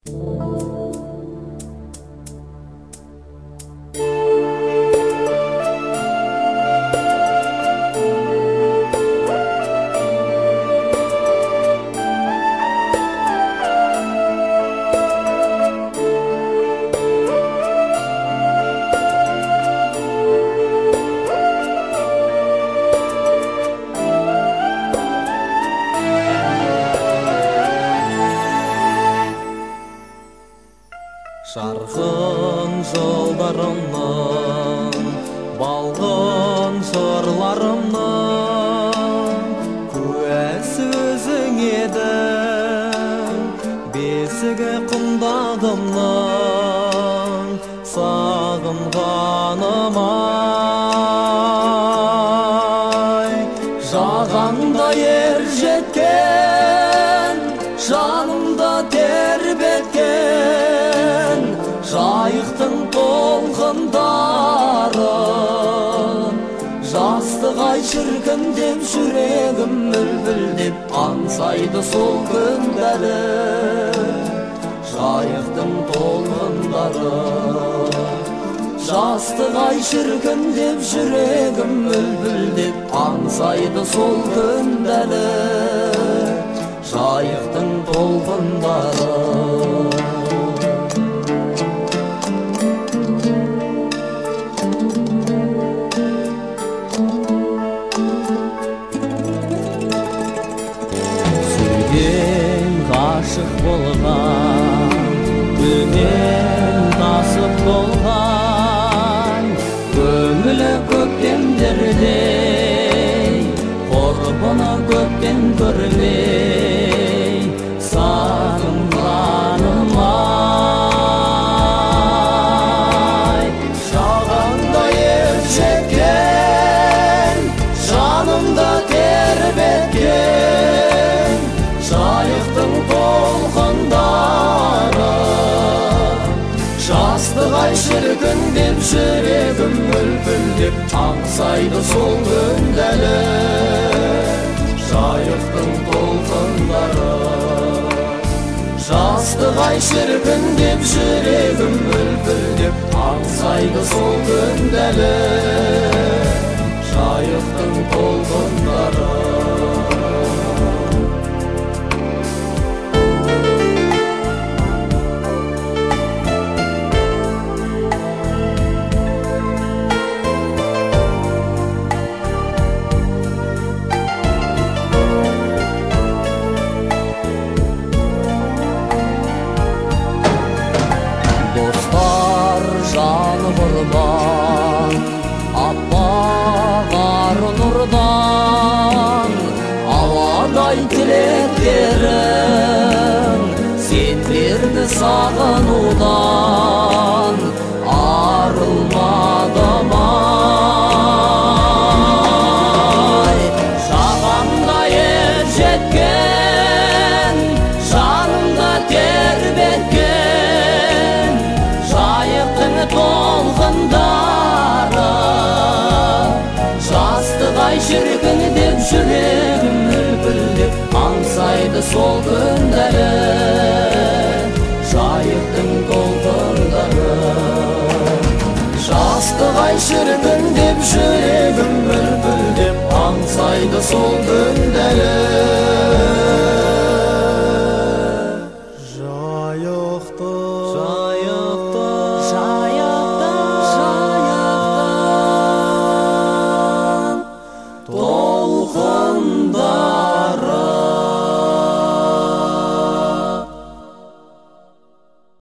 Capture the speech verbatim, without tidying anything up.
Жарқын жолдарымның, балғын жырларымның, куәсі өзің едің, бесігі құмдағымның, сағынғаным-ай. Жағаңда ер жеткен, жанымда тербеткен, жайықтың толқындарын, жастық ай шіркін деп жүрегім мүлбілдеп аңсайды сол күндері. Жайықтың толқындарын, жастық ай шіркін деп жүрегім мүлбілдеп аңсайды сол күндері. Жайықтың толқындарын. Ғашық болған, гүлден тасып болған, көңілі көктемдердей, құрбыны көптен көрмей, сағынғаным-ай. Жағаңда ер жеткен, жанымда тербеткен, жайықтың толқындары, жастық ай шіркін деп жүрегім мүлпілдеп аңсайды сол күндері. Жайықтың толқындары, жастық ай шіркін деп жүрегім мүлпілдеп аңсайды сол күндері. Жайықтың толқындары. Жаны құрбан, аппақ ары нұрдан, ауадай тілектерің, сендерді сағынудан арылмадым-ай. Жағаңда ер жеткен, жанымда тербеткен, жайықтың толқындары, жастық ай шіркін деп жүрегім мүлпілдеп аңсайды сол күндері. Жайықтың толқындары, жастық ай шіркін деп жүрегім мүлпілдеп аңсайды сол күндері. Жайықтың